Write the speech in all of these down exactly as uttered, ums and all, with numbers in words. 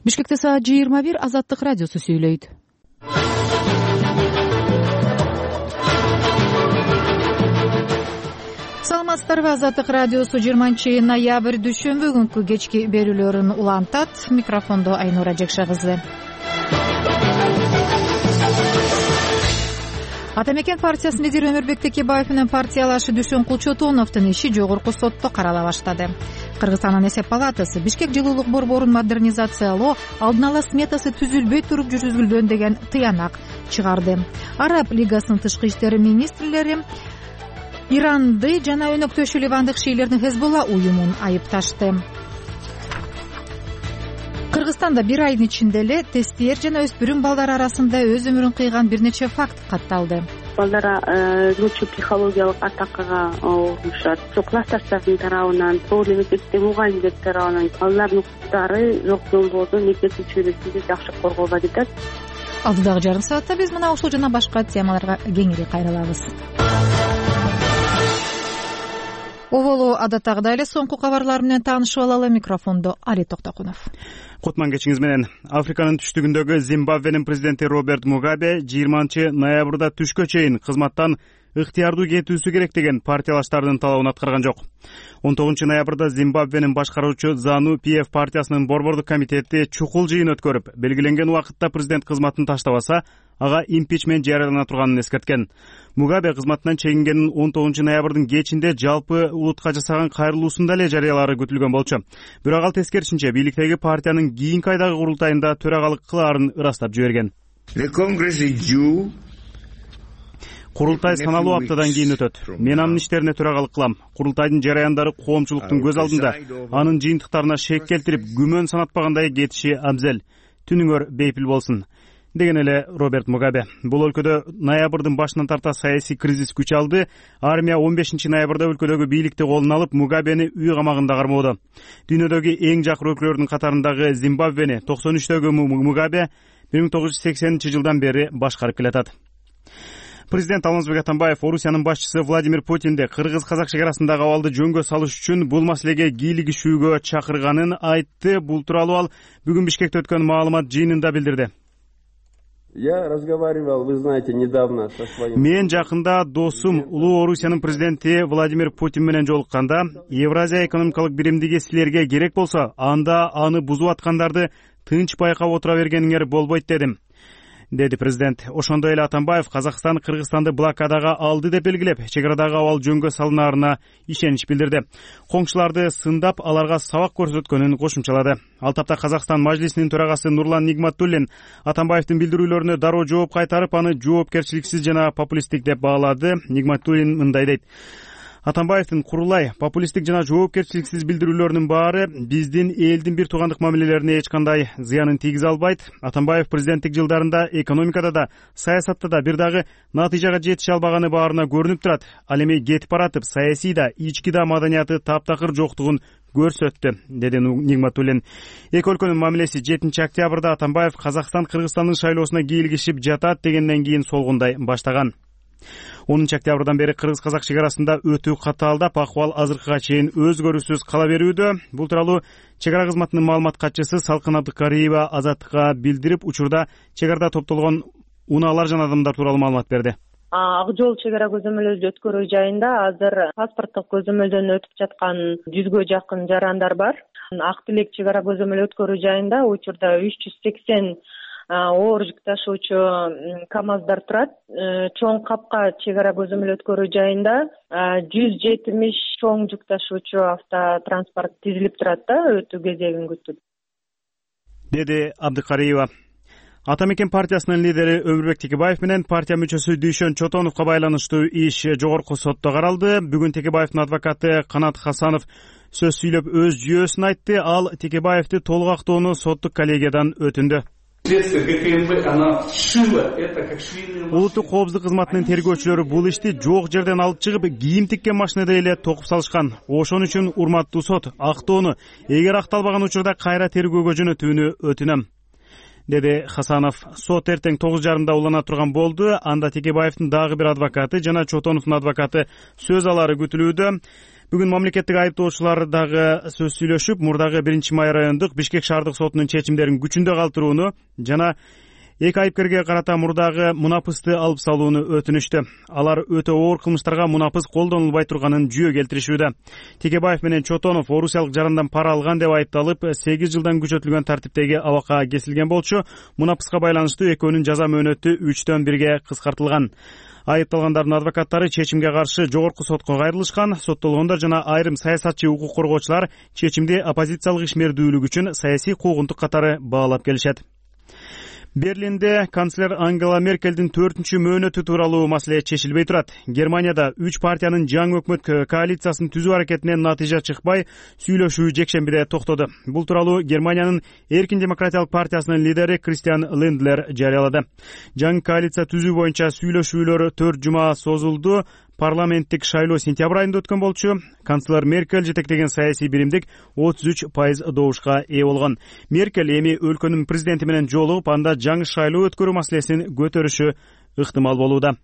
Бишкекте саат жыйырма бир. Азаттык радиосу сүйлөйт. Саламатсыздарбы? Азаттык радиосу жыйырманчы ноябрь дүйшөмбү күнкү кечки берүүлөрүн улантат. Микрофондо Айнура Жекше кызы. Ата мекен партиясынын лидери Өмүрбек Текебаев менен партиялашы Дүйшөнкул Чотоновдун иши жогорку сотто карала баштады. Кыргызстандын эсеп палатасы Бишкек жылуулук борборун модернизациялоо алдын ала сметасы түзүлбөй туруп жүргүзүлгөн деген тыянак чыгарды. Араб лигасынын тышкы иштер министрлери Иранды жана өнөктөшү ливандык шиилердин Хезболла уюмун айыпташты. Кыргызстанда бир айдын ичинде эле тестиер жана өспүрүм балдар арасында өз өмүрүн кыйган бир нече факт катталды. Балдар өзгөчө психологиялык атакага урушат. Классташтардын тарабынан, тоолуу мектепте мугалимдер тарабынан балдардын укуктары жок жолдорду мектеп чөйрөсүндө жакшы коргоого жатат. Алдыдагы жарым саатта биз мына ушул жана башка темаларга кеңири кайрылабыз. Оболу адаттагыдай эле соңку кабарлар менен таанышып алалы. Микрофондо Али Токтокунов. Кутман кечиңиз менен. Африканын түштүгүндөгү Зимбабвенин президенти Роберт Мугабе жыйырманчы ноябрда түшкө чейин кызматтан ыктыярдуу кетүүсү керек деген партиялаштардын талабын аткарган жок. он тогузунчу ноябрда Зимбабвенин башкаруучу Зану пи эф партиясынын борбордук комитети чукул жыйын өткөрүп, белгиленген убакытта президент кызматын таштабаса, ага импичмент жарыялана турганын эскерткен. Мугабе кызматынан чегингенин он тогузунчу ноябрдын кечинде жалпы улутка жасаган кайрылуусунда эле жарыялары күтүлгөн болчу. Бирок ал тескерисинче бийликтеги партиянын кийинки айдагы курултайында төрагалык кылаарын ырастап жиберген. Курултай саналуу аптадан кийин өтөт. Мен анын иштерине төрагалык кылам. Курултайдын жараяндары коомчулуктун көз алдында анын жыйынтыктарына шек келтирип, күмөн санатпагандай кетиши абзел. Түнүңөр бейпил болсун, деген эле Роберт Мугабе. Бул өлкөдө ноябрдын башынан тарта саясий кризис күч алды. Армия он бешинчи ноябрда өлкөдөгү бийликти колуна алып, Мугабени үй камагында кармоодо. Дүйнөдөгү эң жакыр өлкөлөрдүн катарындагы Зимбабвени токсон үчтөгү Мугабе бир миң тогуз жүз сексенинчи жылдан бери башкарып келатат. Президент Алмазбек Атамбаев Орусиянын башчысы Владимир Путинди кыргыз-казак чегарасындагы абалды жөнгө салыш үчүн бул маселеге кийлигишүүгө чакырганын айтты. Бул тууралуу ал бүгүн Бишкекте өткөн маалымат жыйынында билдирди. Я разговаривал, вы знаете, недавно со своим... Мен жакында досум Улуу Орусиянын президенти Владимир Путин менен жолукканда, Евразия экономикалык биримдиги силерге керек болсо, анда аны бузуп аткандарды тынч байкап отура бергениңер болбойт дедим, деди президент. Ошондой эле Атамбаев Казакстан Кыргызстанды блокадага алды деп белгилеп, чегарадагы абал жөнгө салынаарына ишенич билдирди. Коңшуларды сындап, аларга сабак көрсөткөнүн кошумчалады. Ал тапта Казакстан Мажлисинин төрагасы Нурлан Нигматуллин Атамбаевдин билдирүүлөрүнө дароо жооп кайтарып, аны жоопкерчиликсиз жана популисттик деп баалады. Нигматуллин мындай дейт: Атамбаевдин курулай, популисттик жана жоопкерчиликсиз билдирүүлөрүнүн баары биздин элдин бир туугандык мамилелерине эч кандай зыянын тийгизе албайт. Атамбаев президенттик жылдарында экономикада да, саясатта да бир дагы натыйжага жетише албаганы баарына көрүнүп турат. Ал эми кетип баратып, саясий да, ички да маданияты таптакыр жоктугун көрсөттү, деди Нигматуллин. Эки өлкөнүн мамилеси жетинчи октябрда Атамбаев Казакстан Кыргызстандын шайлоосуна кийлигишип жатат дегенден кийин солгундай баштаган. онунчу октябрдан бери кыргыз-казак чегарасында өтүү катаалдап, акыбал азыркыга чейин өзгөрүүсүз кала берүүдө. Бул тууралуу чегара кызматынын маалымат катчысы Салкын Абдыкариева Азаттыкка билдирип, учурда чегарада топтолгон унаалар жана адамдар тууралуу маалымат берди. Ак жол чегара көзөмөлдөө өткөрүү жайында азыр паспорттук көзөмөлдөн өтүп жаткан жүзгө жакын жарандар бар. Ак Тилек чегара көзөмөл өткөрүү жайында учурда үч жүз сексен оор жүк ташуучу КАМАЗдар турат. Чоң Капка чегара көзөмөл өткөрүү жайында жүз жетимиш чоң жүк ташуучу автотранспорт тизилип турат да, өтүү кезегин күтүп, деди Абдыкариева. Ата мекен партиясынын лидери Өмүрбек Текебаев менен партия мүчөсү Дүйшөн Чотоновго байланыштуу иш жогорку сотто каралды. Бүгүн Текебаевдин адвокаты Канат Хасанов сөз сүйлөп өз жүйөсүн айтты. Ал Текебаевди толук актоону соттук коллегиядан өтүндү. Улуттук коопсуздук кызматынын тергөөчүлөрү бул ишти жок жерден алып чыгып, кийим тиккен машинеде эле токуп салышкан. Ошон үчүн урматтуу сот, актоону эгер акталбаган учурда кайра тергөөгө жөнөтүүнү өтүнөм, деди Хасанов. Сот эртең тогуз жарымда улана турган болду. Анда Текебаевдин дагы бир адвокаты жана Чотоновдун адвокаты сөз алары күтүлүүдө. Бүгүн мамлекеттик айыптоочулар дагы сөз сүйлөшүп, мурдагы биринчи май райондук Бишкек шаардык сотунун чечимдерин күчүндө калтырууну жана эки айыпкерге карата мурдагы мунапысты алып салууну өтүнүштү. Алар өтө оор кылмыштарга мунапыс колдонулбай турганын жүйө келтиришүүдө. Текебаев менен Чотонов орусиялык жарандан пара алган деп айыпталып, сегиз жылдан күчөтүлгөн тартиптеги абакка кесилген болчу. Мунапыска байланыштуу экөөнүн жаза мөөнөтү үчтөн бирге кыскартылган. Айыпталгандардын адвокаттары чечимге каршы жогорку сотко кайрылышкан. Соттолгондор жана айрым саясатчы укук коргоочулар чечимди оппозициялык ишмердүүлүк үчүн саясий куугунтук катары баалап келишет. Берлинде канцлер Ангела Меркелдин төртүнчү мөөнөтү тууралуу маселе чечилбей турат. Германияда үч партиянын жаңы өкмөт коалициясын түзүү аракетинен натыйжа чыкпай, сүйлөшүү жекшембиде токтоду. Бул тууралуу Германиянын Эркин демократиялык партиясынын лидери Кристиан Линдлер жарыялады. Жаңы коалиция түзүү боюнча сүйлөшүүлөр төрт жума созулду. Парламенттик шайлоо сентябрь айында өткөн болчу. Канцлер Меркель жетектеген саясий биримдик отуз үч пайыз добушка ээ болгон. Меркель эми өлкөнүн президенти менен жолугуп, анда жаңы шайлоо өткөрүү маселесин көтөрүшү ыктымал болууда.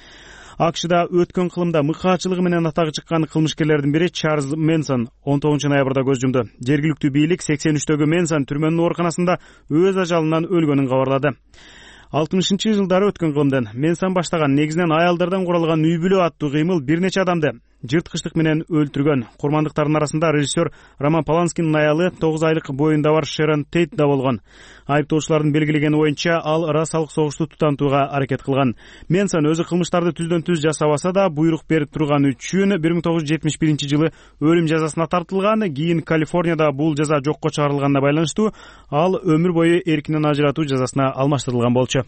АКШда өткөн кылымда мыкаачылыгы менен атагы чыккан кылмышкерлердин бири Чарльз Менсон он тогузунчу ноябрда көз жумду. Жергиликтүү бийлик сексен үчтөгү Менсон түрмөнүн ооруканасында өз ажалынан өлгөнүн кабарлады. алтымышынчы жылдары өткөн кылымдан Менсон баштаган негизинен аялдардан куралган үй бүлө аттуу кыймыл бир нече адамды жырткычтык менен өлтүргөн. Курмандыктардын арасында режиссер Роман Поланскинин аялы тогуз айлык боюнда бар Шерон Тейт да болгон. Айыптоочулардын белгилегени боюнча ал расалык согушту тутантууга аракет кылган. Менсон өзү кылмыштарды түздөн түз жасабаса да, буйрук берип турганы үчүн бир миң тогуз жүз жетимиш биринчи жылы өлүм жазасына тартылган. Кийин Калифорнияда бул жаза жокко чыгарылганына байланыштуу ал өмүр бою эркинен ажыратуу жазасына алмаштырылган болчу.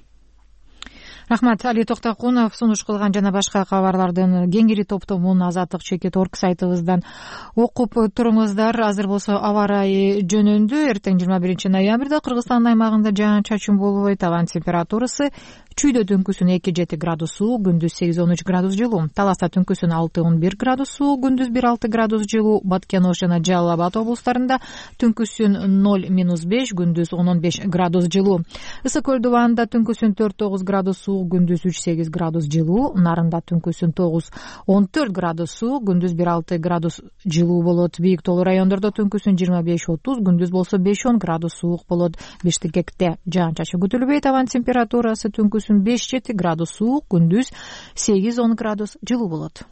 Рахмат. Али Токтокунов сунуш кылган жана башка кабарлардын кеңири топтомун Азаттык чекит орг сайтыбыздан окуп туруңуздар. Азыр болсо аба ырайы жөнүндө. Эртең жыйырма биринчи ноябрда Кыргызстандын аймагында жаан-чачын болбойт. Абанын температурасы чүйдө түнкүсүн эки жети градус суук, күндүз сегиз он үч градус жылуу. Таласта түнкүсүн алты он бир градус суук, күндүз бир алты градус жылуу. Баткен Ош жана Жалал Абад облустарында түнкүсүн ноль минус беш, күндүз он он беш градус жылуу. Ысык көл дубанында түнкүсүн төрт тогуз градус суук, күндүз үч сегиз градус жылуу. Нарында түнкүсүн тогуз он төрт градус суук, күндүз бир алты градус жылуу болот. Бийик тоолуу райондордо түнкүсүн жыйырма беш отуз, күндүз болсо беш он градус суук болот. Бишкекте жаан-чачын күтүлбөйт. Абанын температурасы түнкүсүн беш жети градус суук, күндүз сегиз он градус жылуу болот.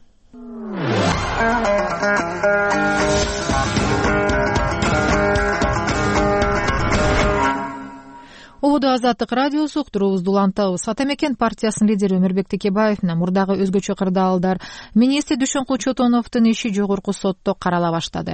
Ободо Азаттык радиосу, уктуруубузду улантабыз. Ата мекен партиясынын лидери Өмүрбек Текебаев менен мурдагы өзгөчө кырдаалдар министр Дүйшөнкул Чотоновдун иши жогорку сотто карала баштады.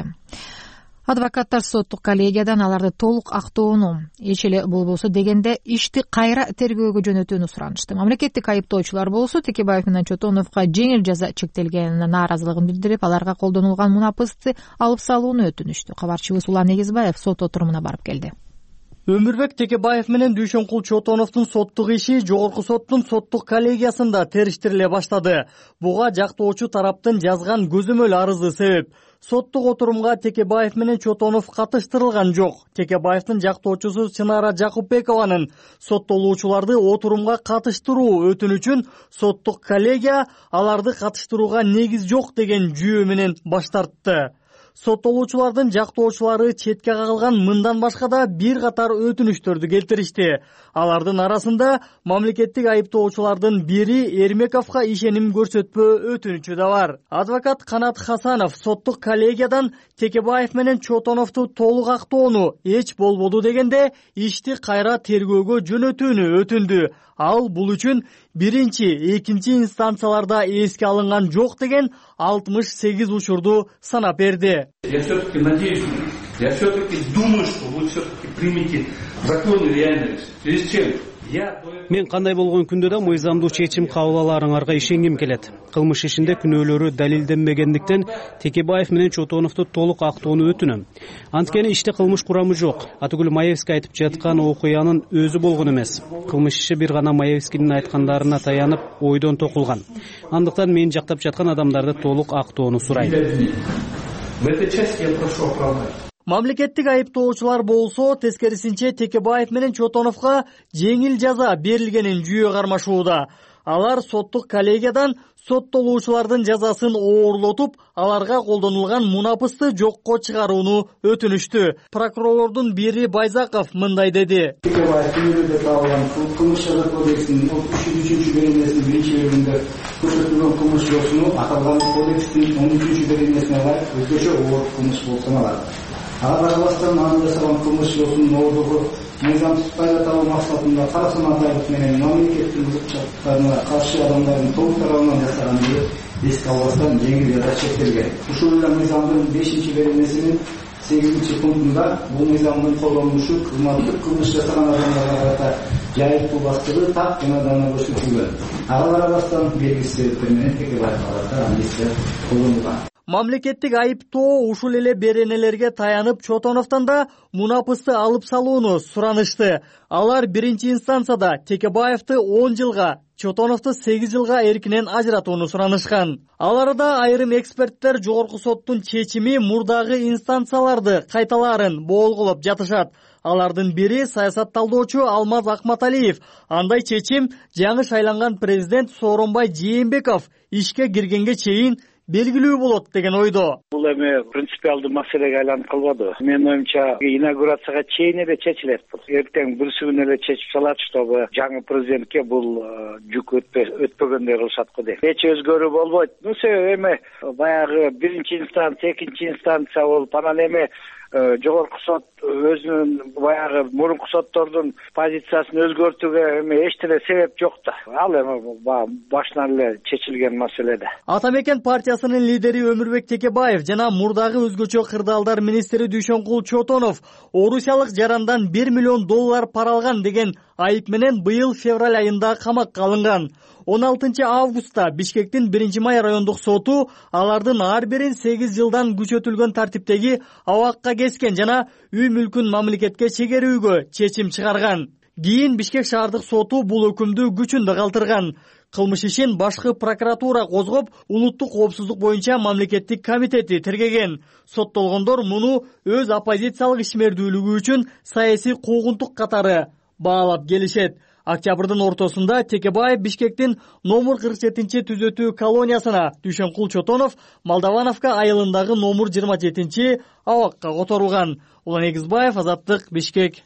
Адвокаттар соттук коллегиядан аларды толук актоону, эч эле болбосо дегенде ишти кайра тергөөгө жөнөтүүнү суранышты. Мамлекеттик айыптоочулар болсо Текебаев менен Чотоновго жеңил жаза чектелгенине нааразылыгын билдирип, аларга колдонулган мунапысты алып салууну өтүнүштү. Кабарчыбыз Улан Эгизбаев сот отурумуна барып келди. Өмүрбек Текебаев менен Дүйшөнкул Чотоновдун соттук иши жогорку соттун соттук коллегиясында териштириле баштады. Буга жактоочу тараптын жазган көзөмөл арызы себеп. Соттук отурумга Текебаев менен Чотонов катыштырылган жок. Текебаевдин жактоочусу Чынара Жакупбекованын соттолуучуларды отурумга катыштыруу өтүнүчүн соттук коллегия аларды катыштырууга негиз жок деген жүйө менен баш тартты. Соттолуучулардын жактоочулары четке кагылган мындан башка да бир катар өтүнүчтөрдү келтиришти. Алардын арасында мамлекеттик айыптоочулардын бири Эрмековго ишеним көрсөтпөө өтүнүчү да бар. Адвокат Канат Хасанов соттук коллегиядан Текебаев менен Чотоновду толук актоону эч болбоду дегенде ишти кайра тергөөгө жөнөтүүнү өтүндү. Ал бул үчүн биринчи, экинчи инстанцияларда эске алынган жок деген алтымыш сегиз учурду санап берди. Я все-таки надеюсь, я все-таки думаю, что вы все-таки примете законную реальность. В связи с чем? Мен кандай болгон күндө да мыйзамдуу чечим кабыл аларыңарга ишенгим келет. Кылмыш ишинде күнөөлөрү далилденбегендиктен Текебаев менен Чотоновду толук актоону өтүнөм. Анткени иште кылмыш курамы жок. Атүгүл Маевский айтып жаткан окуянын өзү болгон эмес. Кылмыш иши бир гана Маевскийдин айткандарына таянып ойдон токулган. Андыктан мен жактап жаткан адамдарды толук актоону сурайм. В этой части я прошу оправдать. Мамлекеттик айыптоочулар болсо тескерисинче Текебаев менен Чотоновго жеңил жаза берилгенин жүйө кармашууда. Алар соттук коллегиядан соттолуучулардын жазасын оорлотуп, аларга колдонулган мунапысты жокко чыгарууну өтүнүштү. Прокурордун бири Байзаков мындай деди. Күнөөдө табылган кылмыш жаза кодексинин үч жүз үчүнчү беренесинин биринчи бөлүгүндө көрсөтүлгөн кылмыш жолсуну аталган кодекстин он үчүнчү беренесине ылайык өзгөчө оор кылмыш болуп саналат. Ага карабастан анын жасаган кылмыш жолсунун оордугу мыйзамсыз пайда табуу максатында кара санатайлык менен мамлекеттин бузукчулуктарына каршы адамдардын тобу тарабынан жасаган деп эске албастан жеңил жаза чектелген. Ушул эле мыйзамдын бешинчи беренесинин сегизинчи пунктунда бул мыйзамдын колдонулушу кызматтык кылмыш жасаган адамдарга карата жайыптуулуктугу так жана дана көрсөтүлгөн. Ага карабастан белгисиз себептер менен текебаевга амнистия колдонулган. Мамлекеттик айыптоо ушул эле беренелерге таянып Чотоновдон да мунапысты алып салууну суранышты. Алар биринчи инстанцияда Текебаевди он жылга, Чотоновду сегиз жылга эркинен ажыратууну суранышкан. Аларда айрым эксперттер жогорку соттун чечими мурдагы инстанцияларды кайталаарын боолголоп жатышат. Алардын бири саясатталдоочу Алмаз Акматалиев. Андай чечим жаңы шайланган президент Сооронбай Жээнбеков ишке киргенге чейин белгилүү болот деген ойдо. Бул эми принципиалдуу маселеге айланып калбады. Менин оюмча инаугурацияга чейин эле чечилет бул. Эртең бүрсүгүн эле чечип салат, чтобы жаңы президентке бул жүк өтпөгөндөй кылышат го деп. Эч өзгөрүү болбойт. Ну себеби эми баягы биринчи инстанция, экинчи инстанция болуп анан эми жогорку сот өзүнүн баягы мурунку соттордун позициясын өзгөртүүгө эми эч нерсе себеп жок да. Ал эми башынан эле чечилген маселе да. Ата мекен партиясынын лидери Өмүрбек Текебаев жана мурдагы өзгөчө кырдаалдар министри Дүйшөнкул Чотонов орусиялык жарандан бир миллион доллар пара алган деген айып менен быйыл февраль айында камакка алынган. он алтынчы августта Бишкектин биринчи май райондук соту алардын ар бирин сегиз жылдан күчөтүлгөн тартиптеги абакка кескен жана үй мүлкүн мамлекетке чегерүүгө чечим чыгарган. Кийин Бишкек шаардык соту бул өкүмдү күчүндө калтырган. Кылмыш ишин башкы прокуратура козгоп, улуттук коопсуздук боюнча мамлекеттик комитети тергеген. Соттолгондор муну өз оппозициялык ишмердүүлүгү үчүн саясий куугунтук катары баалап келишет. Октябрдын ортосунда Текебаев Бишкектин номер кырк жетинчи түзөтүү колониясына, Дүйшөнкул Чотонов Молдовановка айылындагы номер жыйырма жетинчи абакка которулган. Улан Эгизбаев, Азаттык, Бишкек.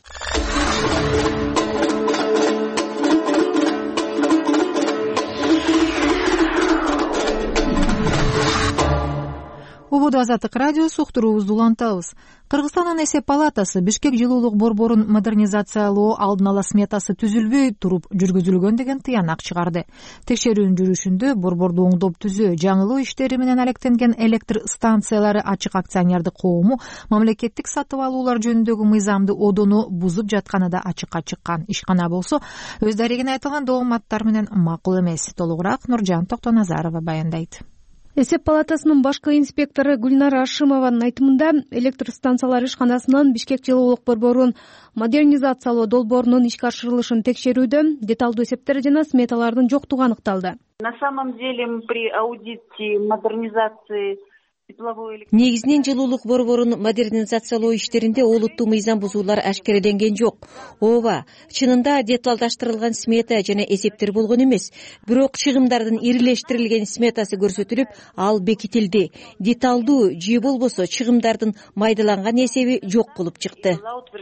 Убуду Азаттык радиосу, уктуруубузду улантабыз. Кыргызстандын эсеп палатасы Бишкек жылуулук борборун модернизациялоо алдын ала сметасы түзүлбөй туруп жүргүзүлгөн деген тыянак чыгарды. Текшерүүнүн жүрүшүндө борборду оңдоп түзөө, жаңылоо иштери менен алектенген электр станциялары ачык акционердик коому мамлекеттик сатып алуулар жөнүндөгү мыйзамды одону бузуп жатканы да ачыкка чыккан. Ишкана болсо өз дарегине айтылган дооматтар менен макул эмес. Толугураак Нуржан Токтоназарова баяндайт. Эсеп палатасынын башкы инспектору Гүлнара Ашимованын айтымында электр станциялар ишканасынын Бишкек жылуулук борборун модернизациялоо долбоорунун ишке ашырылышын текшерүүдө деталдуу эсептер жана сметалардын жоктугу аныкталды. На самом деле при аудите модернизации негизинен жылуулук борборун модернизациялоо иштеринде олуттуу мыйзам бузуулар ашкереденген жок. Ооба, чынында деталдаштырылган смета жана эсептер болгон эмес, бирок чыгымдардын ирилештирилген сметасы көрсөтүлүп, ал бекитилди. Деталдуу же болбосо чыгымдардын майдаланган эсеби жок болуп чыкты.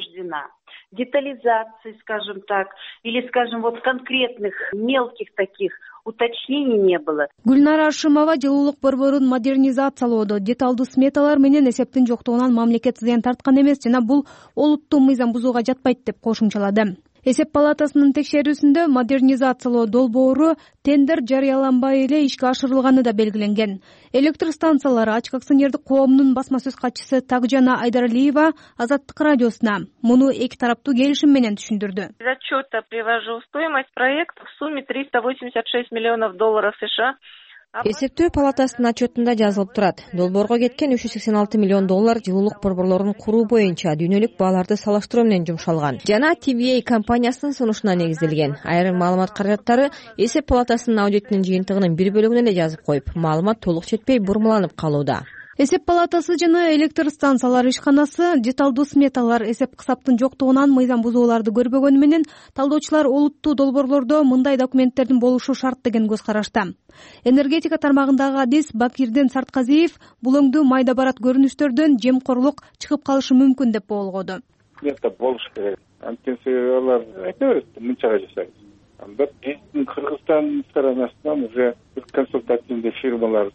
Детализации, скажем так, или, скажем, вот конкретных мелких таких уточнений не было. Гүлнара Ашимова жылуулук борборун модернизациялоодо деталдуу сметалар менен эсептин жоктугунан мамлекет зыян тарткан эмес жана бул олуттуу мыйзам бузууга жатпайт деп кошумчалады. Эсеп палатасынын текшерүүсүндө модернизациялоо долбоору тендер жарыяланбай эле ишке ашырылганы да белгиленген. Электр станциялары ачык акционердик коомунун басма сөз катчысы Такжана Айдаралиева Азаттык радиосуна муну эки тараптуу келишим менен түшүндүрдү. Из отчета привожу стоимость проекта в сумме триста восемьдесят шесть миллионов долларов США. Эсептөө палатасынын отчетунда жазылып турат. Долбоорго кеткен үч жүз сексен алты миллион доллар жылуулук борборлорун куруу боюнча дүйнөлүк бааларды салыштыруу менен жумшалган. Жана Ти Ви Эй компаниясынын сунушуна негизделген. Айрым маалымат каражаттары эсеп палатасынын аудитинин жыйынтыгынын бир бөлүгүнө эле жазып коюп, маалымат толук жетпей бурмаланып калууда. эсеп палатасы жана электр станциялар ишканасы деталдуу сметалар эсеп кысаптын жоктугунан мыйзам бузууларды көрбөгөнү менен талдоочулар олуттуу долбоорлордо мындай документтердин болушу шарт деген көз карашта. Энергетика тармагындагы адис Бакирден Сартказиев бул өңдүү майда барат көрүнүштөрдөн жемкорлук чыгып калышы мүмкүн деп боолгоду. Смета болуш керек. Анткени алар айта берет, мынчага жашайбыз. Анда биздин Кыргызстан сторонасынан уже бир консультативдүү фирмалар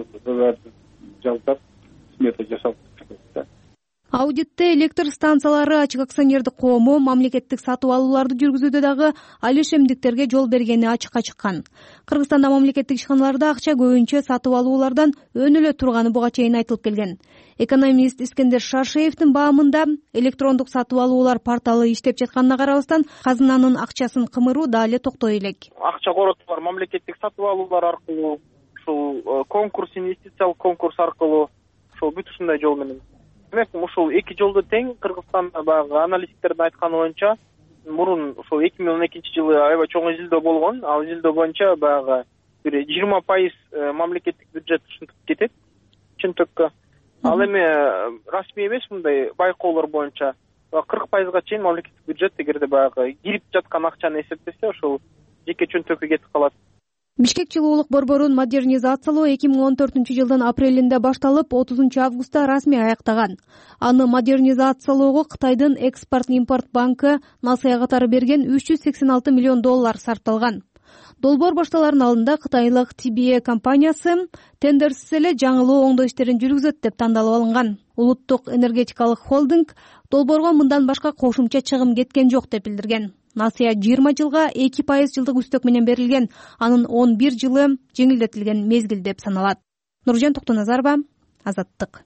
жалдап смета жасап чыкты. Аудитте электр станциялары ачык акционердик коому мамлекеттик сатып алууларды жүргүзүүдө дагы алишемдиктерге жол бергени ачыкка чыккан. Кыргызстанда мамлекеттик ишканаларда акча көбүнчө сатып алуулардан өнүлө турганы буга чейин айтылып келген. Экономист Искендер Шаршеевдин баамында электрондук сатып алуулар порталы иштеп жатканына карабастан казынанын акчасын кымыруу дагы эле токтой элек. Акча коротуулар мамлекеттик сатып алуулар аркылуу, ушул конкурс, инвестициялык конкурс аркылуу, ушул бүт ушундай жол менен. Демек, ушул эки жолду тең. Кыргызстанда багы аналитиктердин айтканы боюнча, мурун ушул эки миң он экинчи жылы аябай чоң изилдөө болгон. Ал изилдөө боюнча багы бир жыйырма пайыз мамлекеттик бюджет ушинтип кетет, чынтөккө. Ал эми расмий эмес мындай байкоолор боюнча кырк пайызга чейин мамлекеттик бюджет эгерде багы кирип жаткан акчаны эсептесе, ошол жеке чөнтөккө кетип калат. Бишкек жылуулук борборун модернизациялоо эки миң он төртүнчү жылдын апрелинде башталып, отузунчу августта расмий аяктаган. Аны модернизациялоого Кытайдын Экспорт-импорт банкы Насыя катары берген үч жүз сексен алты миллион доллар сарпталган. Долбоор башталарын алдында кытайлык Ти Би Э компаниясы тендерсиз эле жаңылоо оңдоо иштерин жүргүзөт деп тандалып алынган. Улуттук энергетикалык холдинг долбоорго мындан башка кошумча чыгым кеткен жок деп билдирген. Насыя жыйырма жылга эки пайыз жылдык үстөк менен берилген, анын он бир жылы жеңилдетилген мезгил деп саналат. Нуржан Токтоназарова, Азаттык.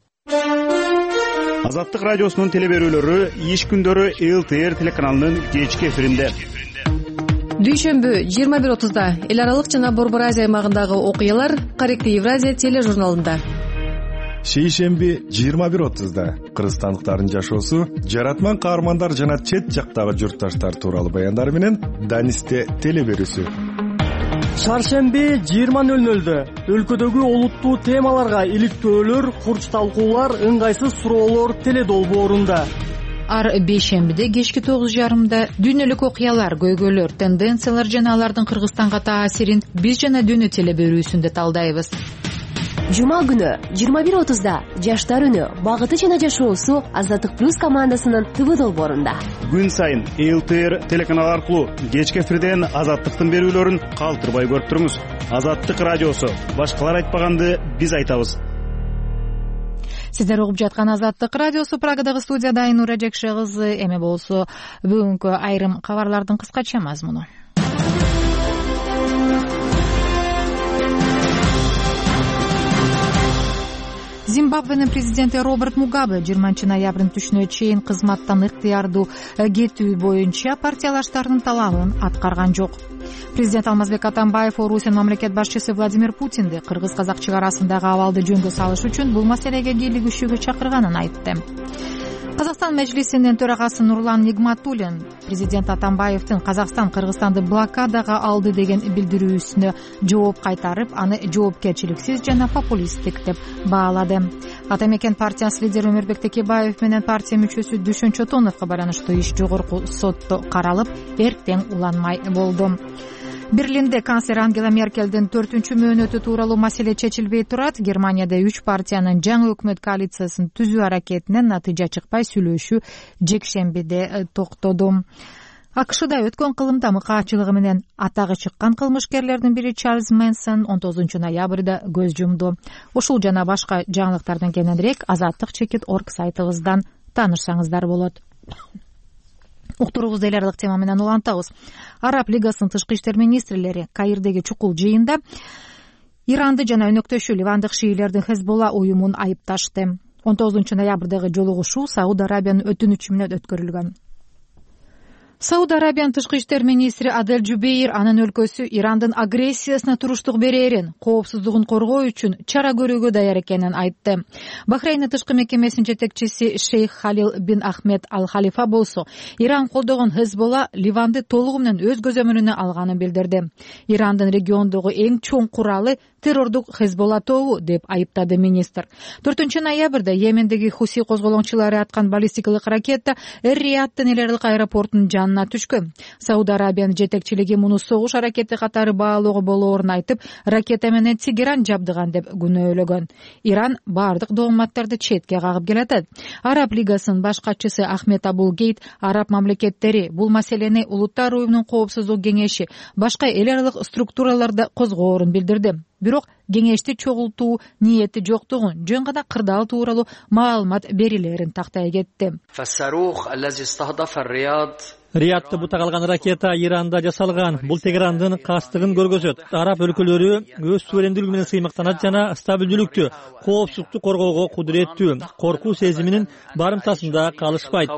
Азаттык радиосунун телеберүүлөрү иш күндөрү Эл Ти Эр телеканалынын кечки эфиринде. Дүйшөмбү жыйырма бир отузда эл аралык жана Борбор Азия аймагындагы окуялар Каректи Евразия тележурналында. Шейшемби жыйырма бир отузда кыргызстандыктардын жашоосу, жаратман каармандар жана чет жактагы журтташтар тууралуу баяндар менен Данисте телеберүүсү. Шаршемби жыйырма нөл нөлдө өлкөдөгү олуттуу темаларга иликтөөлөр, курч талкуулар, ыңгайсыз суроолор теледолбоорунда. Ар бейшембиде кечки тогуз жарымда дүйнөлүк окуялар, көйгөйлөр, тенденциялар жана алардын Кыргызстанга таасирин биз жана дүйнө телеберүүсүндө талдайбыз. Жума күнү жыйырма бир отузда жаштар үнү, багыты жана жашоосу Азаттык плюс командасынын ТВ долбоорунда. Күн сайын Эл Ти Эр телеканалы аркылуу кечки эфирден Азаттыктын берүүлөрүн калтырбай көрүп туруңуз. Азаттык радиосу, башкалар айтпаганды биз айтабыз. Сиздер угуп жаткан Азаттык радиосу, Прагадагы студияда Айнура Жекше кызы. Эми болсо бүгүнкү айрым кабарлардын кыскача мазмуну. Зимбабвенин президенти Роберт Мугабе жыйырманчы ноябрдын түшүнө чейин кызматтан ыктыярдуу кетүү боюнча партиялаштардын талабын аткарган жок. Президент Алмазбек Атамбаев Орусиянын мамлекет башчысы Владимир Путинди кыргыз-казак чек арасындагы абалды жөнгө салыш үчүн бул маселеге кийлигишүүгө чакырганын айтты. Казакстан Мejlisинин төрагасы Нурлан Нигматуллин президент Атамбаевдин Казакстан Кыргызстанды блокадага алды деген билдирүүсүнө жооп кайтарып, аны жоопкерчиликсиз жана популисттик деп баалады. Ата мекен партиясы лидери Өмүрбек Текебаев менен партия мүчөсү Дүшөн Чотоновго байланыштуу иш жогорку сотто каралып, эртең уланмай болду. Берлинде канцлер Ангела Меркелдин төртүнчү мөөнөтү тууралуу маселе чечилбей турат. Германияда үч партиянын жаңы өкмөт коалициясын түзүү аракетинен натыйжа чыкпай сүйлөшүү жекшембиде токтоду. АКШда өткөн кылымда мыкаачылыгы менен атагы чыккан кылмышкерлердин бири Чарльз Мэнсон он тогузунчу ноябрда көз жумду. Ушул жана башка жаңылыктардан кененирээк Азаттык чекит орг сайтыбыздан таанышсаңыздар болот. Уктуруубузду эл аралык тема менен улантабыз. Араб лигасынын тышкы иштер министрлери Каирдеги чукул жыйында Иранды жана өнөктөшү ливандык шиилердин Хезболла уюмун айыпташты. он тогузунчу ноябрдагы жолугушуу Сауд Арабиянын өтүнүчү менен өткөрүлгөн. Сауд Арабиянын тышкы иштер министри Адель Жубейр анын өлкөсү Ирандын агрессиясына туруштук берерин, коопсуздугун коргоо үчүн чара көрүүгө даяр экенин айтты. Бахрейндин тышкы мекемесинин жетекчиси Шейх Халил бин Ахмед Ал-Халифа болсо, Иран колдогон Хезболла Ливанды толугу менен өз көзөмөлүнө алганын билдирди. Ирандын региондогу эң чоң куралы террордук Хезболла тобу деп айыптады министр. төртүнчү ноябрда Йемендеги Хуси козголоңчулары аткан баллистикалык ракета Эр-Рияттын эл аралык аэропортунун жанына түшкөн. Сауд Арабиянын жетекчилиги муну согуш аракети катары баалоого болоорун айтып, ракета менен Тегеран жабдыган деп күнөөлөгөн. Иран бардык дооматтарды четке кагып келатат. Араб лигасынын баш катчысы Ахмед Абул Гейт араб мамлекеттери бул маселени Улуттар уюмунун коопсуздук кеңеши башка эл аралык структураларда козгоорун билдирди. Бирок кеңешти чогултуу ниети жоктугун, жөн гана кырдаал тууралуу маалымат берилерин тактай кетти. Риядты бутак алган ракета Иранда жасалган. Бул Тегерандын кастыгын көргөзөт. Араб өлкөлөрү өз суверендүүлүгү менен сыймыктанат жана стабилдүүлүктү, коопсуздукту коргоого кудуреттүү, коркуу сезиминин барымтасында калышпайт.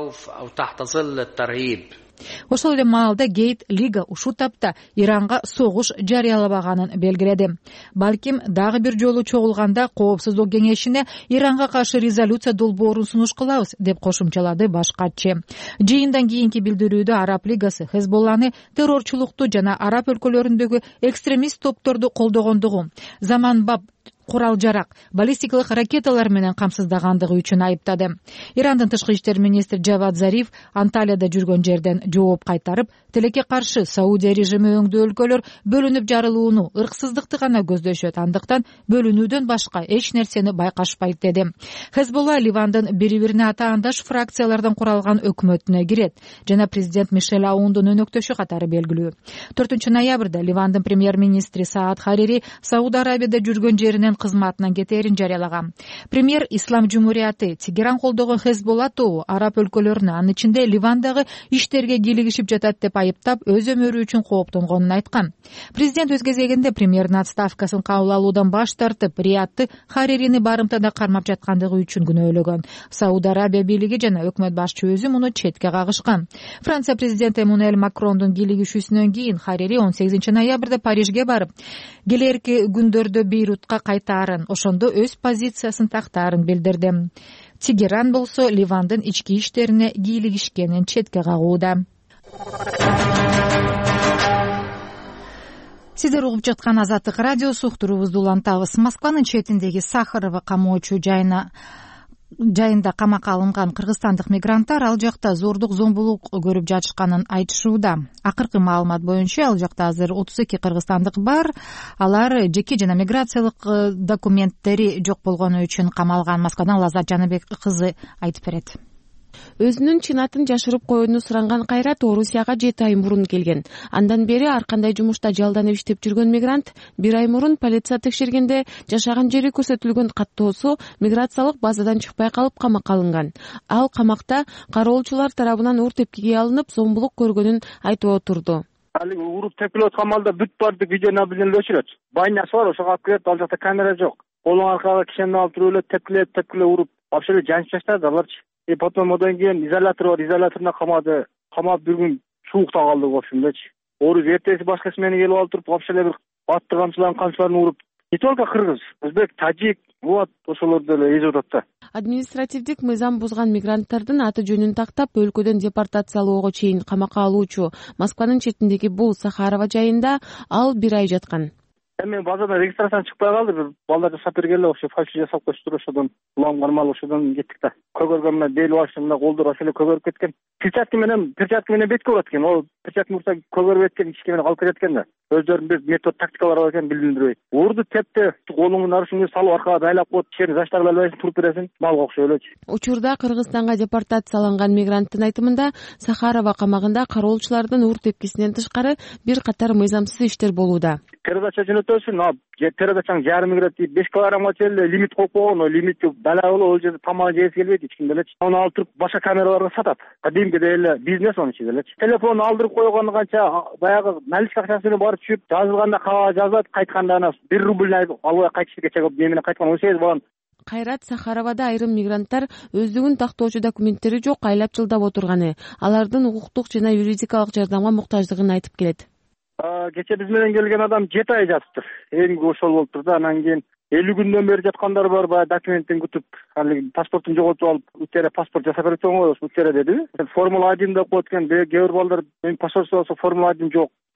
Ошол эле маалда Гейт Лига ушул тапта Иранга согуш жарыялабаганын белгиледи. Балким дагы бир жолу чогулганда коопсуздук кеңешине Иранга каршы резолюция долбоорун сунуш кылабыз деп кошумчалады баш катчы. Жыйындан кийинки билдирүүдө Араб Лигасы Хезболланы террорчулукту жана араб өлкөлөрүндөгү экстремист топторду колдогондугу, заманбап курал жарак, баллистикалык ракеталар менен камсыздагандыгы үчүн айыптады. Ирандын тышкы иштер министри Джавад Зариф Анталияда жүргөн жерден жооп кайтарып, тилекке каршы Саудия режими өңдүү өлкөлөр бөлүнүп жарылууну, ырксыздыкты гана көздөшөт, андыктан бөлүнүүдөн башка эч нерсени байкашпайт деди. Хезболла Ливандын бири-бирине атаандаш фракциялардан куралган өкмөтүнө кирет жана президент Мишель Аундун өнөктөшү катары белгилүү. төртүнчү ноябрда Ливандын премьер-министри Саад Харири Сауд Арабияда жүргөн жеринен кызматынан кетээрин жарыялаган. Премьер Ислам Жумурияты Тегеран колдогон Хезболла тобу араб өлкөлөрүнө, анын ичинде Ливандагы иштерге кийлигишип жатат деп айыптап, өз өмүрү үчүн кооптонгонун айткан. Президент өз кезегинде премьердин отставкасын кабыл алуудан баш тартып, Риядты Харирини барымтада кармап жаткандыгы үчүн күнөөлөгөн. Сауд Арабия бийлиги жана өкмөт башчы өзү муну четке кагышкан. Франция президенти Эммануэль Макрондун кийлигишүүсүнөн кийин Харири он сегизинчи ноябрда Парижге барып, келерки күндөрдө Бейрутка кайтаарын, ошондо өз позициясын тактаарын билдирди. Тегеран болсо Ливандын ички иштерине кийлигишкенин четке кагууда. Сиздер угуп жаткан Азаттык радиосу, уктуруубузду улантабыз. Москванын четиндеги Сахарова камоочу жайына жайында камакка алынган кыргызстандык мигранттар ал жакта зордук зомбулук көрүп жатышканын айтышууда. Акыркы маалымат боюнча ал жакта азыр отуз эки кыргызстандык бар. Алар жеке жана миграциялык документтери жок болгону үчүн камалган. Москвадан Лазат Жаныбек кызы айтып берет. Өзүнүн чын атын жашырып коюуну суранган Кайрат Орусияга жети ай мурун келген. Андан бери ар кандай жумушта жалданып иштеп жүргөн мигрант бир ай мурун полиция текшергенде жашаган жери көрсөтүлгөн каттоосу миграциялык базадан чыкпай калып камакка алынган. Ал камакта кароолчулар тарабынан оор тепкиге алынып, зомбулук көргөнүн айтып отурду. Али уруп тепкилеп аткан малда бүт бардык видеонаблюдение өчүрөт. Байнасы бар, ошого алып келет, ал жакта камера жок. Колун аркага кишени алып туруп эле тепкилеп, тепкилеп уруп, вообще эле жанчып таштады аларчы. И потом одан кийин изолятор бар, изоляторуна камады. Камап бир күн суукта калдык, в общем-дечи. Орус эртеси башка смене келип алып туруп, вообще эле бир батты камчыларын камчыларын уруп, не только кыргыз, өзбек, тажик, вот ошолорду эле эзип атат да. Административдик мыйзам бузган мигранттардын аты жөнүн тактап, өлкөдөн депортациялоого чейин камакка алуучу Москванын четиндеги бул Сахарова жайында ал бир ай жаткан. Мен базадан регистрациядан чыкпай калды, бир балдар жасап бергенле, вообще фальши жасап коюштур, ошодон улам кармал, ошодон кеттик да. Көгөргөн менен бел башымда колдор вообще эле көгөрүп кеткен. Перчатка менен, перчатка менен бетке урат экен. Ол перчатка урса көгөрүп кеткен, ичке менен калып кетет экен да. Өздөрүнүн метод тактикалары бар экен, билдирбей. Урду тепти, колуңду нарушение салып аркага дайлап коюп, кишени заштагы албайсың, туруп бересиң, малга окшоп элечи. Учурда Кыргызстанга депортацияланган мигранттын айтымында Сахарова камагында кароолчулардын уур тепкисинен тышкары бир катар мыйзамсыз иштер болууда. Передача жөнөтөсүн, а передачаң жарым килограмм беш килограммга чейин лимит коюп койгон, ал лимитти бала болуп, ол жерде тамак жегиси келбейт, эч кимде элечи. Аны алып туруп башка камераларга сатат. Кадимкидей эле бизнес анын ичинде элечи. Телефон алдырып койгону канча, баягы наличка акчасы менен барып түшүп, жазылганда кагаз жазат, кайтканда анан бир рубль албай кайтышты, кече менен кайткан он сегиз баланын. Кайрат Сахаровада айрым мигранттар өздүгүн тактоочу документтери жок айлап жылдап отурганы, алардын укуктук жана юридикалык жардамга муктаждыгын айтып келет. Кече биз менен келген адам жети ай жатыптыр. Эң көп ошол болуптур да. Анан кийин элүү күндөн бери жаткандар бар, баягы документин күтүп, али паспортун жоготуп алып, үттере паспорт жасап берет го, үттере деди. Формула один деп коет экен, кээ бир балдар мен паспорт болсо формула один жок.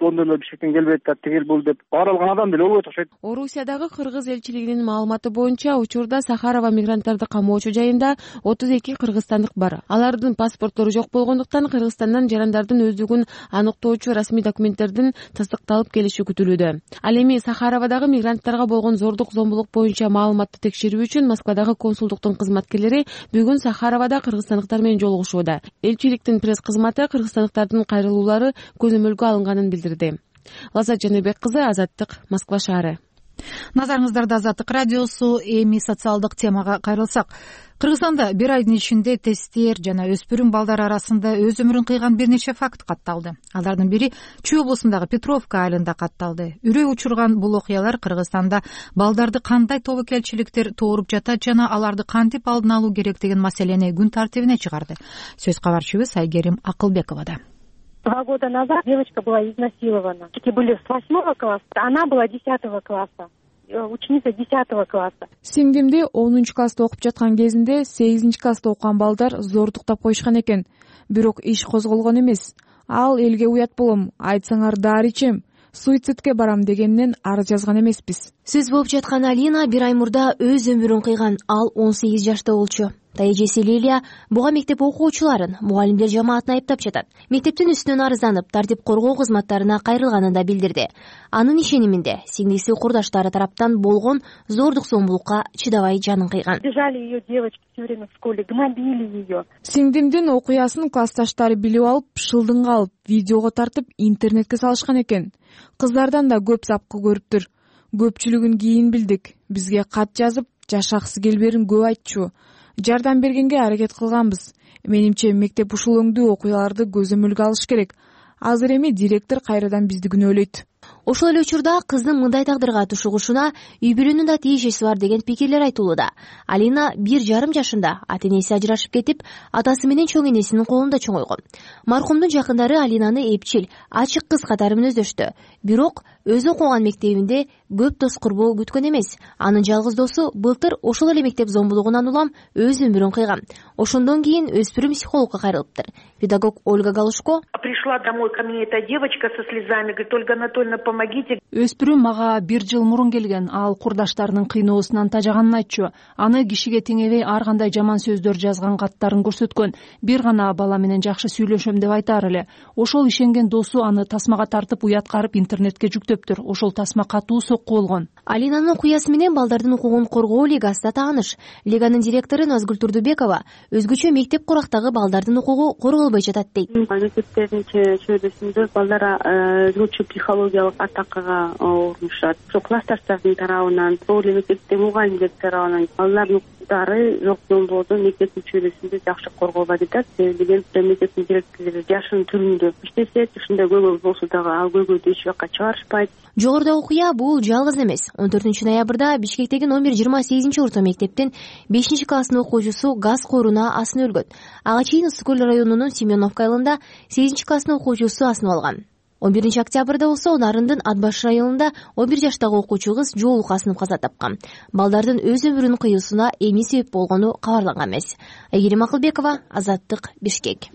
ондон эле Бишкектен келбей атат, тигил бул деп баарланган адам деле болбойт окшойт. Орусиядагы кыргыз элчилигинин маалыматы боюнча учурда Сахарова мигранттарды камоочу жайында отуз эки кыргызстандык бар. Алардын паспорттору жок болгондуктан Кыргызстандан жарандардын өздүгүн аныктоочу расмий документтердин тастыкталып келиши күтүлүүдө. Ал эми Сахаровадагы мигранттарга болгон зордук зомбулук боюнча маалыматты текшерүү үчүн Москвадагы консулдуктун кызматкерлери бүгүн Сахаровада кыргызстандыктар менен жолугушууда. Элчиликтин пресс кызматы кыргызстандыктардын кайрылуулары көзөмөлгө алынганын билдирди. Лаззат Жаныбек кызы, Азаттык, Москва шаары. Назарыңыздарда Азаттык радиосу. Эми социалдык темага кайрылсак, Кыргызстанда бир айдын ичинде тесттер жана өспүрүм балдар арасында өз өмүрүн кыйган бир нече факт катталды. Алардын бири Чүй облусундагы Петровка айылында катталды. Үрөй учурган бул окуялар Кыргызстанда балдарды кандай тобокелчиликтер тууруп жатат жана аларды кантип алдын алуу керек деген маселени күн тартибине чыгарды. Сөз кабарчыбыз Айгерим Акылбековада. Два года назад девочка была изнасилована. Дети были с восьмого класса, она была десятого класса. Ученица десятого класса. Сиңдимди онунчу класста окуп жаткан кезинде сегизинчи класста окуган балдар зордуктап коюшкан экен. Бирок иш козголгон эмес. Ал элге уят болом, айтсаңар дары ичем, суицидке барам дегеннен арыз жазган эмеспиз. Сөз болуп жаткан Алина бир ай мурда өз өмүрүн кыйган. Ал он сегиз жашта болчу. Тайжеси Лилия буга мектеп окуучуларын, мугалимдер жамаатын айыптап жатат. Мектептин үстүнөн арызданып, тартип коргоо кызматтарына кайрылганын да билдирди. Анын ишениминде сиңдиси курдаштары тараптан болгон зордук зомбулукка чыдабай жанын кыйган. Держали ее девочки все время в школе, гнобили ее. Сиңдимдин окуясын классташтары билип алып, шылдыңга алып, видеого тартып интернетке салышкан экен. Кыздардан да көп запкы көрүптүр. Көпчүлүгүн кийин билдик. Бизге кат жазып, жашакысы келберин көп айтчу. Жардам бергенге аракет кылганбыз. Менимче мектеп ушул өңдүү окуяларды көзөмөлгө алыш керек. Азыр эми директор кайрадан бизди күнөөлөйт. Ошол эле учурда кыздын мындай тагдырга тушугушуна үй бүлөнүн да тийишеси бар деген пикирлер айтылууда. Алина бир жарым жашында ата энеси ажырашып кетип, атасы менен чоң энесинин колунда чоңойгон. Маркумдун жакындары Алинаны эпчил, ачык кыз катары мүнөздөштү. Бирок өзү окуган мектебинде көп дос курбоо күткөн эмес. Анын жалгыз досу былтыр ошол эле мектеп зомбулугунан улам өз өмүрүн кыйган. Ошондон кийин өспүрүм психологко кайрылыптыр. Педагог Ольга Галушко: Пришла домой ко мне эта девочка со слезами, говорит: Ольга Анатольевна, помогите. Өспүрүм мага бир жыл мурун келген. Ал курдаштарынын кыйноосунан тажаганын айтчу. Аны кишиге теңебей ар кандай жаман сөздөр жазган каттарын көрсөткөн. Бир гана бала менен жакшы сүйлөшөм деп айтаар эле. Ошол ишенген досу аны тасмага тартып уяткарып интернетке жүктөптүр. Ошол тасма катуу сокку болгон. Алинанын окуясы менен балдардын укугун коргоо лигасы да тааныш. Лиганын директору Назгүл Турдубекова өзгөчө мектеп курактагы балдардын укугу корголбой жатат дейт. Мектептердин чөйрөсүндө балдар өзгөчө психологиялык атакага урушат. Ошо классташтардын тарабынан, ошол эле мектепте мугалимдер тарабынан балдардын укуктары жок болбоду мектептин чөйрөсүндө жакшы корголбой жатат. Себеби мектептин директорлору жашын түрүндө иштешет, ушундай көйгөй болсо дагы ал көйгөйдү эч жакка чыгарышпайт. Жогоруда окуя бул жалгыз эмес. он төртүнчү ноябрда Бишкектеги номер жыйырма сегизинчи орто мектептин бешинчи класстын окуучусу газ кооруна асынып өлгөн. Ага чейин Ысык көл районунун Семеновка айылында сегизинчи класстын окуучусу асынып алган. он биринчи октябрда болсо Нарындын Атбаш районунда он бир жаштагы окуучу кыз жоолук асынып каза тапкан. Балдардын өз өмүрүнүн кыюусуна эми себеп болгону кабарланган эмес. Айгерим Акылбекова, Азаттык, Бишкек.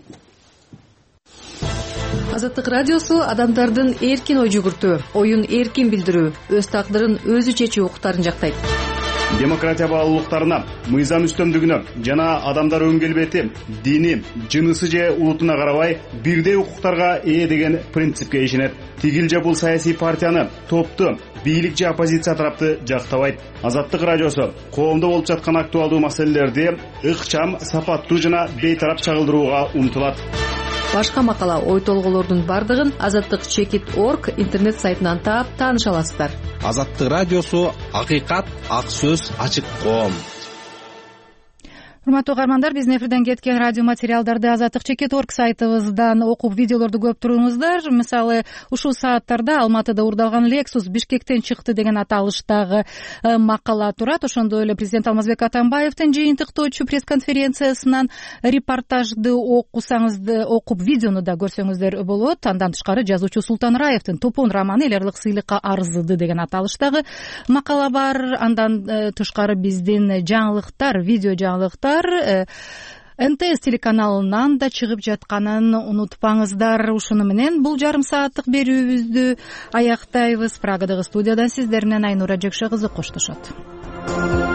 Азаттык радиосу адамдардын эркин ой жүгүртүү, оюн эркин билдирүү, өз тагдырын өзү чечүү укуктарын жактайт. Демократия баалуулуктарына, мыйзам үстөмдүгүнө жана адамдар өң келбети, дини, жынысы же улутуна карабай бирдей укуктарга ээ деген принципке ишенет. Тигил же бул саясий партияны, топту, бийлик же оппозиция тарапты жактабайт. Азаттык радиосу коомдо болуп жаткан актуалдуу маселелерди ыкчам, сапаттуу жана бейтарап чагылдырууга умтулат. Башка макала, ой толголордун бардыгын азаттык чекит точка орг интернет сайтынан таап тааныша аласыздар. Азаттык радиосу акыйкат, ак сөз, ачык коом. Урматтуу угармандар, биздин эфирден кеткен радио материалдарды азаттык чекит точка орг сайтыбыздан окуп, видеолорду көп туруңуздар. Мисалы, ушул сааттарда Алматыда уурдалган Lexus Бишкектен чыкты деген аталыштагы макала турат. Ошондой эле президент Алмазбек Атамбаевдин жыйынтыктоочу пресс-конференциясынан репортажды окусаңыз, окуп, видеону да көрсөңүздөр болот. Андан тышкары жазуучу Султан Раевдин Топон романы эл аралык сыйлыкка арзыды деген аталыштагы макала бар. Андан тышкары биздин жаңылыктар, видео жаңылыктар эн тэ эс телеканалынан да чыгып жатканын унутпаңыздар. Ушуну менен бул жарым сааттык берүүбүздү аяктайбыз. Прагадагы студиядан сиздер менен Айнура Жекше кызы коштошот.